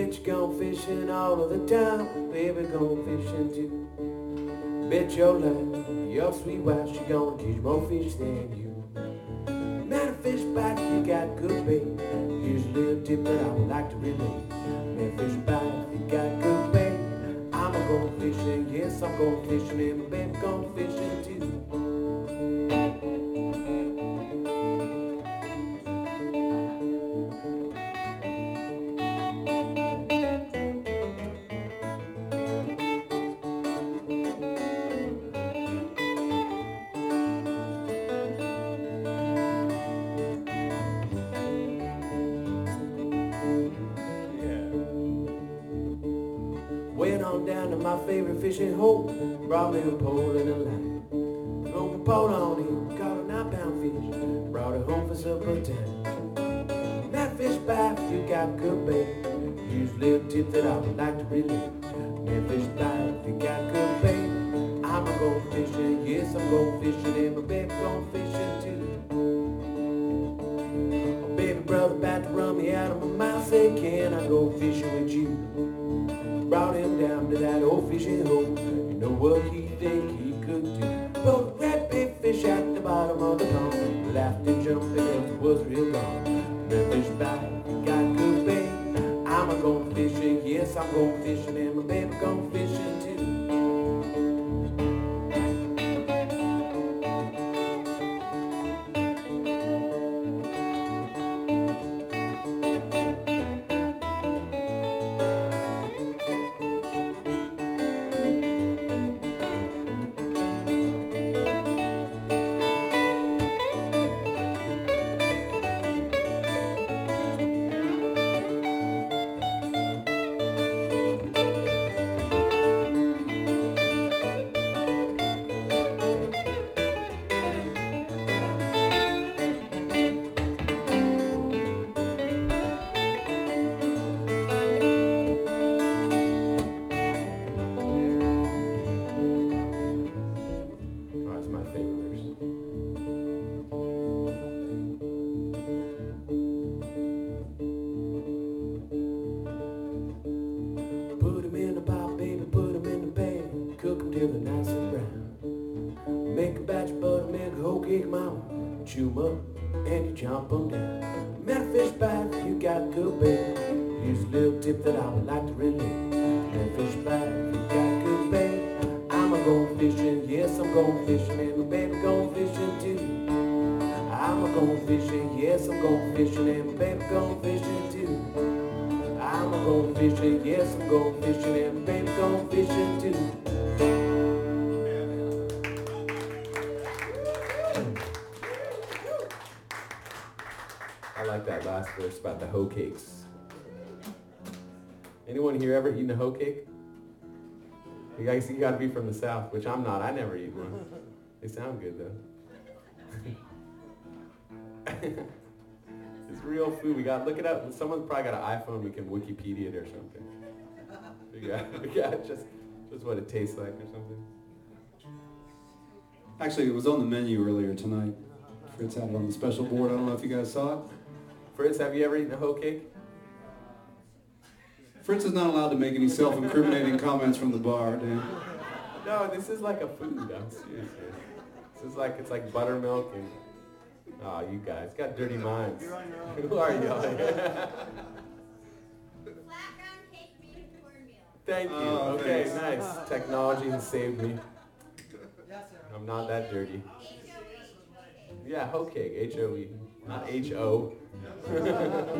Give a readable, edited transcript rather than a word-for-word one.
Bet you gone fishing all of the time, baby gone fishing too. Bet your life, your sweet wife, she gonna catch more fish than you. Man, a fish bite, you got good bait. Here's a little tip that I would like to relate. Man, fish bite, you got good bait. I'm a going fishing, yes, I'm going fishing, and my baby going fishing too. Went on down to my favorite fishing hole, brought me a pole and a line. Throw my pole on him, caught a 9-pound fish, brought it home for supper time. That fish bite, you got good bait. Here's a little tip that I would like to relate. That fish bite, you got good bait. I'm a go fishing, yes I'm go fishing, and my baby go fishing too. My baby brother about to run me out of my mouth, said can I go fishing with you? Brought him down to that old fishing hole. You know what he think he could do? Pulled a red big fish at the bottom of the pond. Laughed and jumped because it was real long. Red fish bite, you got good bait. I'm a going fishing, yes I'm going fishing, and my baby going fishing too. Till the nice and brown. Make a batch of butter, make a whole cake, mama. Chew 'em up and you chomp 'em down. Met a fish bite, you got good bait. Here's a little tip that I would like to relate. Met a fish bite, you got good bait. I'm a going fishing, yes I'm going fishing, and my baby going fishing too. I'm a going fishing, yes I'm going fishing, and my baby going fishing too. I'm a going fishing, yes I'm going fishing, and my baby going fishing too. I like that last verse about the hoe cakes. Anyone here ever eaten a hoe cake? You guys, you gotta be from the South, which I'm not. I never eat one. They sound good though. It's real food. We got, look it up. Someone's probably got an iPhone. We can Wikipedia it or something. We got just what it tastes like or something. Actually, it was on the menu earlier tonight. Fritz had it on the special board. I don't know if you guys saw it. Fritz, have you ever eaten a hoe cake? Fritz is not allowed to make any self-incriminating comments from the bar, Dan. No, this is like a food. I'm serious. This is like, it's like buttermilk and, oh, you guys got dirty minds. Who are y'all? Thank you. Okay, thanks. nice. Technology has saved me. I'm not that dirty. Yeah, hoe cake. H-O-E. Not H-O.